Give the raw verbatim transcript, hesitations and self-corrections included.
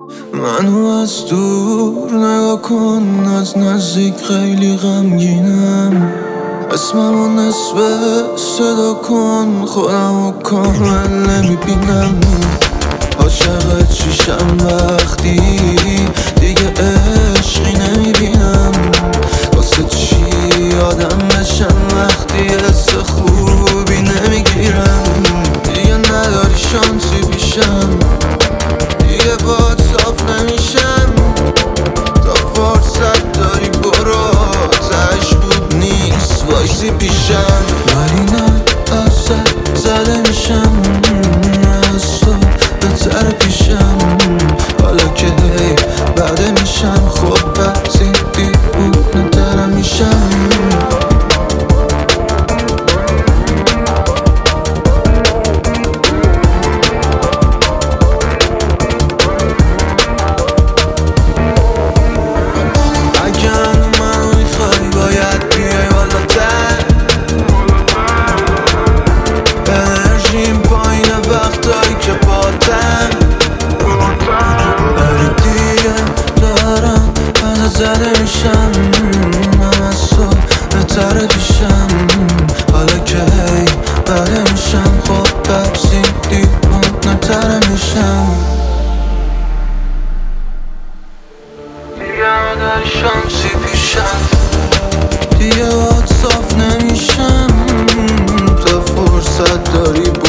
منو از دور نگاه کن، از نزدیک خیلی غمگینم. اسممو نصف صدا کن، خودمو کامل نمیبینم. عاشق چیشم وقتی دیگه عشقی نمیبینم. واسه چی آدم بشم وقتی حس خوبی نمیگیرم. دیگه نداری شانسی پیشم، دیگه باهات صاف نمیشم. تا فرصت داری برو، تهش خوب نیست وایسی پیشم. ولی نه ازت زده میشم، از تو بهتر پیشم. حالا که هی بده میشم، خب بعضی دیوونه ترم میشم. زده میشم، من از تو بهتر پیشم. حالا که هی بده میشم، خب بعضی دیوونه تر میشم. دیگه نداری شانسی پیشم، دیگه باهات صاف نمیشم. تا فرصت داری